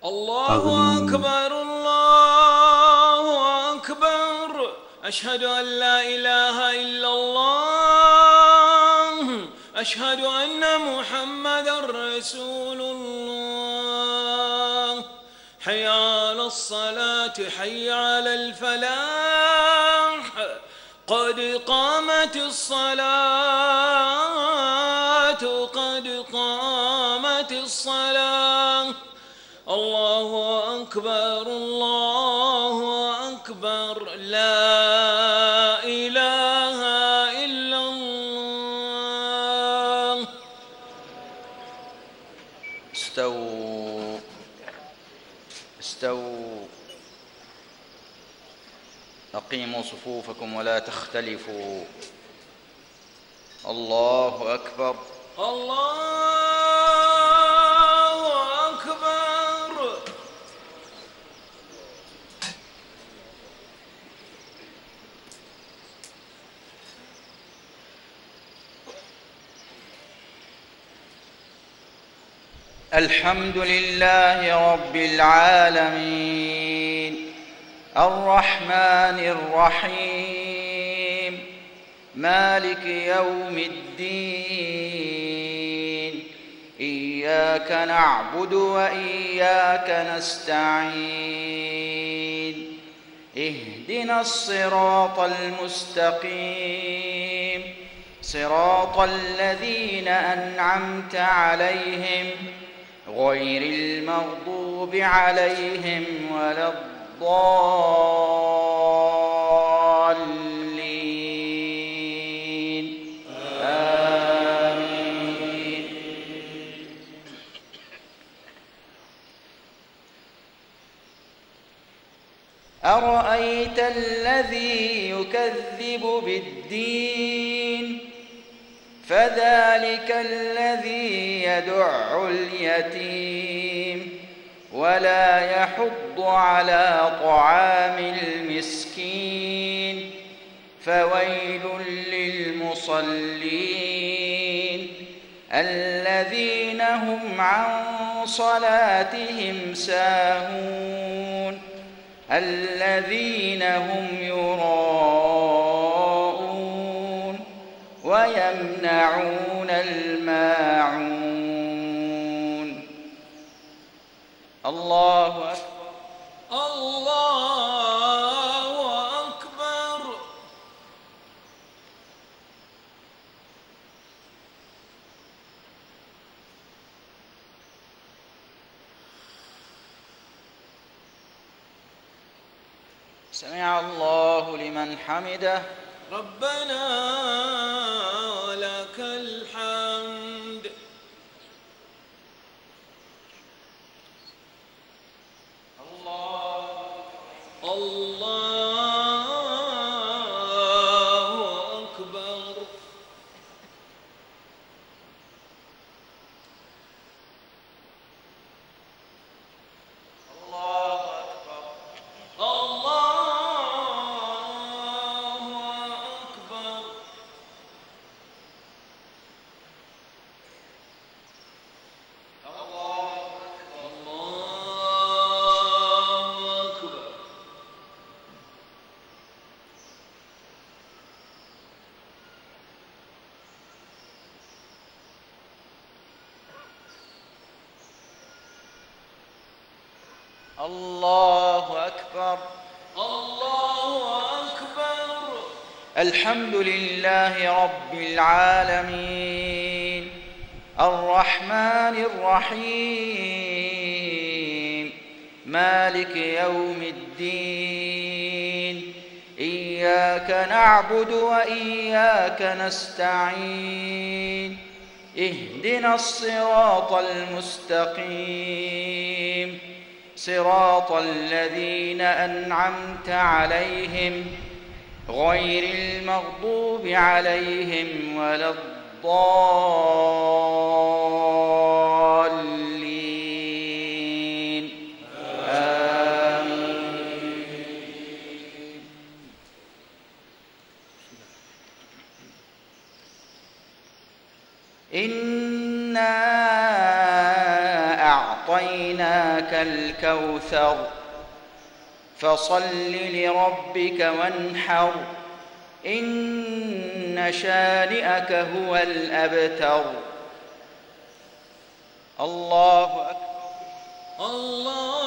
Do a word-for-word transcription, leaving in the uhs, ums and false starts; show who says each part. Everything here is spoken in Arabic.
Speaker 1: الله أكبر الله أكبر. أشهد أن لا إله إلا الله. أشهد أن محمدًا رسول الله. حي على الصلاة حي على الفلاح. قد قامت الصلاة قد قامت الصلاة. الله أكبر الله أكبر. لا إله إلا الله.
Speaker 2: استووا استووا أقيموا صفوفكم ولا تختلفوا. الله أكبر
Speaker 1: الله أكبر.
Speaker 2: الحمد لله رب العالمين الرحمن الرحيم مالك يوم الدين. إياك نعبد وإياك نستعين. اهدنا الصراط المستقيم صراط الذين أنعمت عليهم غير المغضوب عليهم ولا الضالين. آمين. أرأيت الذي يكذب بالدين فذلك الذي يدع اليتيم ولا يحض على طعام المسكين. فويل للمصلين الذين هم عن صلاتهم ساهون الذين هم يراءون ويمنعون الماعون. الله أكبر
Speaker 1: الله أكبر.
Speaker 2: سمع الله لمن حمده.
Speaker 1: ربنا لك الحمد.
Speaker 2: الله
Speaker 1: الله أكبر.
Speaker 2: الله أكبر.
Speaker 1: الله أكبر.
Speaker 2: الله أكبر.
Speaker 1: الله أكبر.
Speaker 2: الحمد لله رب العالمين الرحمن الرحيم مالك يوم الدين. إياك نعبد وإياك نستعين. اهدنا الصراط المستقيم صراط الذين أنعمت عليهم غير المغضوب عليهم ولا الضالين. آمين. إنا أعطيناك الكوثر فصل لربك وانحر إن شانئك هو الأبتر. الله أكبر.
Speaker 1: الله